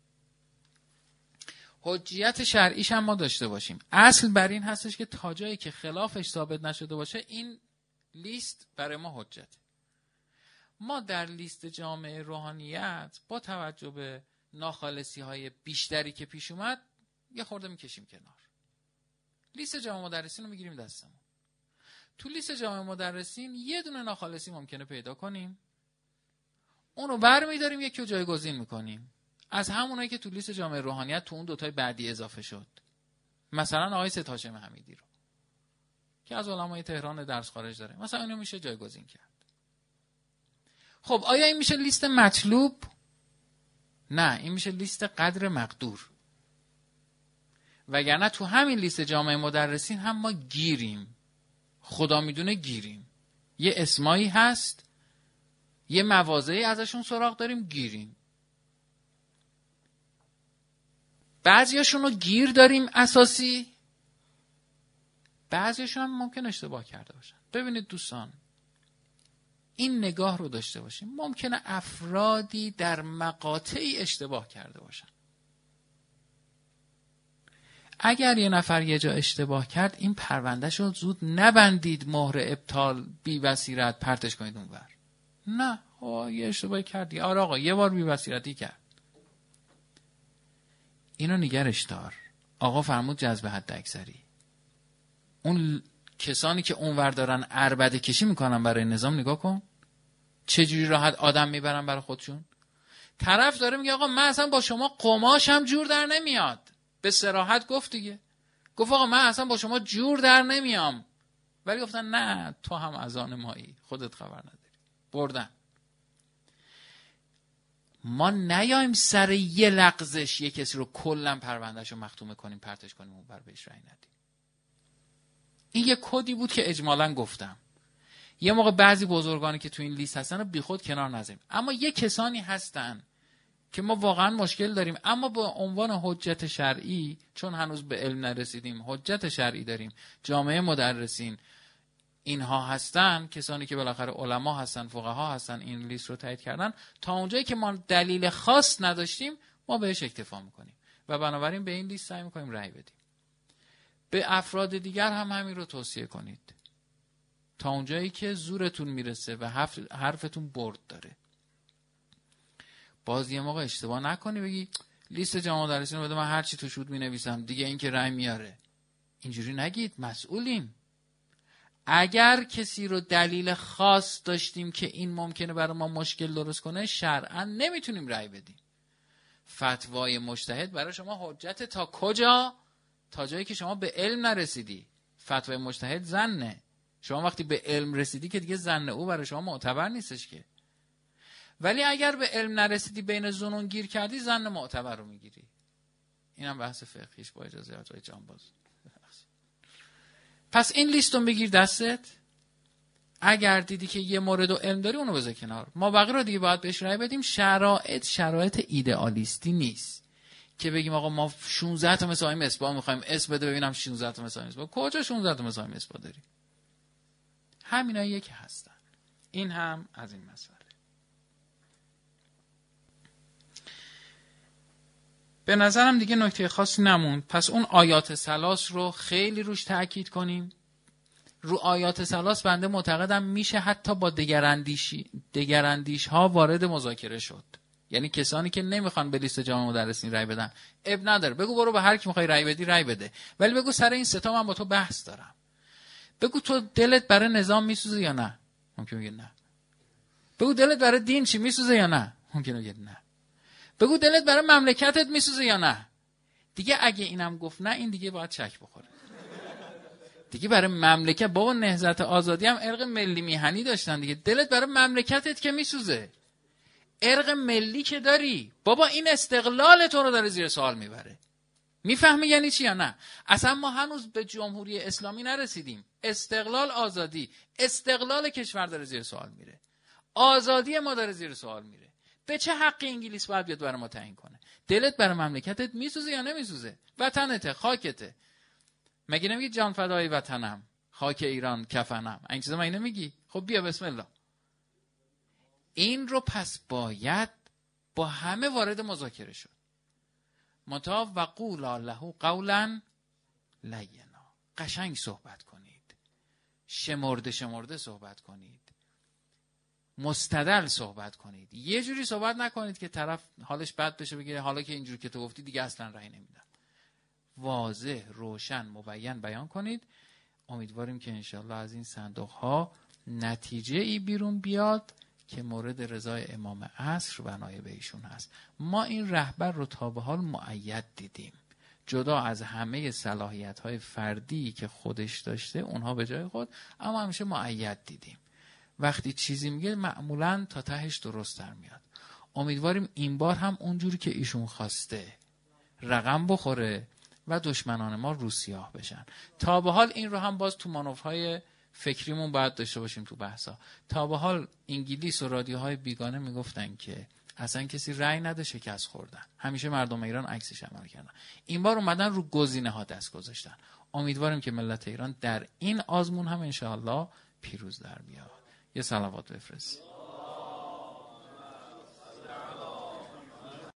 حجیت شرعیش هم ما داشته باشیم. اصل بر این هستش که تا جایی که خلافش ثابت نشده باشه این لیست برای ما حجته. ما در لیست جامعه روحانیت با توجه به ناخالصی های بیشتری که پیش اومد یه خورده میکشیم کنار. لیست جامعه مدرسین رو میگیریم دستمون. تو لیست جامعه مدرسین یه دونه ناخالصی ممکنه پیدا کنیم، اونو برمیداریم یکی رو جایگزین میکنیم از همونایی که تو لیست جامعه روحانیت تو اون دوتای بعدی اضافه شد. مثلا آقای سید هاشم حمیدی رو که از علمای تهران درس خارج داره، مثلا اینو میشه جایگزین کرد. خب آیا این میشه لیست مطلوب؟ نه، این میشه لیست قدر مقدور. وگرنه تو همین لیست جامعه مدرسین هم ما گیریم، خدا میدونه گیریم. یه اسمایی هست، یه مواضعی ازشون سراغ داریم، گیریم. بعضیاشون رو گیر داریم اساسی، بعضیاشون هم ممکن اشتباه کرده باشن. ببینید دوستان، این نگاه رو داشته باشیم. ممکنه افرادی در مقاطعی اشتباه کرده باشن. اگر یه نفر یه جا اشتباه کرد، این پروندهش رو زود نبندید، مهر ابطال بی بصیرت پرتش کنید اونور. نه، آه یه اشتباهی کردی، آره آقا یه بار بی بصیرتی کرد، اینو نگرش دار. آقا فرمود جذب حد اکثری. اون کسانی که اونور دارن عربده کشی میکنن برای نظام، نگاه کن چجوری راحت آدم میبرن برای خودشون. طرف داره میگه آقا من اصلا با شما قماشم جور در نمیاد، به صراحت گفت دیگه، گفت آقا من اصلا با شما جور در نمیام، ولی گفتن نه تو هم از آن مایی، خودت خبر نداری، بردن. ما نیایم سر یه لغزش یه کسی رو کلا پروندهشو مختومه کنیم پرتش کنیم اون بر بهش رأی ندیم. این یه کدی بود که اجمالاً گفتم. یه موقع بعضی بزرگانی که تو این لیست هستن رو بی خود کنار نذاریم، اما یه کسانی هستن که ما واقعا مشکل داریم، اما با عنوان حجت شرعی، چون هنوز به علم نرسیدیم، حجت شرعی داریم. جامعه مدرسین اینها هستن، کسانی که بالاخره علما هستن، فقها هستن، این لیست رو تایید کردن. تا اونجایی که ما دلیل خاص نداشتیم ما بهش اکتفا میکنیم و بنابراین به این لیست سعی میکنیم رأی بدیم. به افراد دیگر هم همین رو توصیه کنید تا اونجایی که زورتون میرسه و حرفتون برد داره. باز یه موقع اشتباه نکنی بگی لیست جامعه مدرسین رو بده من هر چی توش بود مینویسم دیگه، این که رأی میاره. اینجوری نگید، مسئولیم. اگر کسی رو دلیل خاص داشتیم که این ممکنه برای ما مشکل درست کنه، شرعاً نمیتونیم رأی بدیم. فتوای مجتهد برای شما حجت تا کجا؟ تا جایی که شما به علم نرسیدی. فتوای مجتهد ظنه. شما وقتی به علم رسیدی که دیگه ظن او برای شما معتبر نیستش که. ولی اگر به علم نرسیدی، بین ظنون گیر کردی، ظن معتبر رو میگیری. اینم بحث فقهیش با اجازه آقای جانباز. پس این لیست رو بگیر دستت. اگر دیدی که یه مورد و علم داری اونو بذار کنار. ما بقیه رو دیگه باید بهش رأی بدیم. شرایط شرایط ایدئالیستی نیست که بگیم آقا ما شانزده تا مثل آقای مصباح میخوایم اسم بده ببینم شانزده تا مثل آقای مصباح. کجا شانزده تا مثل آقای مصباح داریم؟ همینایی که هستن. این هم از این مسئله. به نظرم دیگه نکته خاصی نموند. پس اون آیات ثلاث رو خیلی روش تأکید کنیم. رو آیات ثلاث بنده معتقدم میشه حتی با دگراندیشی دگراندیش ها وارد مذاکره شد. یعنی کسانی که نمیخوان به لیست جامعه مدرسین رای بدن، اب نداره، بگو برو به هر کی میخوای رای بدی رای بده، ولی بگو سر این سه تا من با تو بحث دارم. بگو تو دلت برای نظام میسوزه یا نه؟ ممکن بگی نه. بگو دلت برای دین چی میسوزه یا نه؟ ممکن بگی نه. بگو دلت برای مملکتت میسوزه یا نه؟ دیگه اگه اینم گفت نه، این دیگه باید چک بخوره. دیگه برای مملکت، بابا نهضت آزادی هم ارق ملی میهنی داشتن دیگه. دلت برای مملکتت که میسوزه، ارق ملی که داری، بابا این استقلال تو رو داره زیر سوال میبره. میفهمی یعنی چی یا نه؟ اصلا ما هنوز به جمهوری اسلامی نرسیدیم. استقلال، آزادی، استقلال کشور داره زیر سوال میره، آزادی ما داره زیر سوال میره. به چه حقی انگلیس باید بیاد برای ما تعیین کنه؟ دلت برای مملکتت میسوزه یا نمیسوزه؟ وطنته، خاکته. مگه نمیگی جان فدای وطنم؟ خاک ایران کفنم، این چیزا من اینو میگی؟ خب بیا بسم الله. این رو پس باید با همه وارد مذاکره شد. متا و قولا له قولا لینا، قشنگ صحبت کنید، شمرده شمرده صحبت کنید، مستدل صحبت کنید. یه جوری صحبت نکنید که طرف حالش بد بشه بگیره حالا که اینجوری که تو گفتی دیگه اصلا رأی نمیدم. واضح، روشن، مبین بیان کنید. امیدواریم که انشاءالله از این صندوق ها نتیجه ای بیرون بیاد که مورد رضای امام عصر و نایب ایشون هست. ما این رهبر رو تا به حال مؤید دیدیم، جدا از همه صلاحیت های فردی که خودش داشته اونها به جای خود، اما همیشه مؤید دیدیم. وقتی چیزی میگه معمولاً تا تهش درست در میاد. امیدواریم این بار هم اونجوری که ایشون خواسته رقم بخوره و دشمنان ما روسیاه بشن. تا به حال این رو هم باز تو مانورهای فکریمون باید داشته باشیم تو بحثا. تا به حال انگلیس و رادیوهای بیگانه میگفتن که اصلا کسی رأی نده شکست خوردن، همیشه مردم ایران عکسش عمل کردن. این بار اومدن رو گزینه ها دست گذاشتن. امیدواریم که ملت ایران در این آزمون هم انشاءالله پیروز در بیاد. یه صلوات بفرست.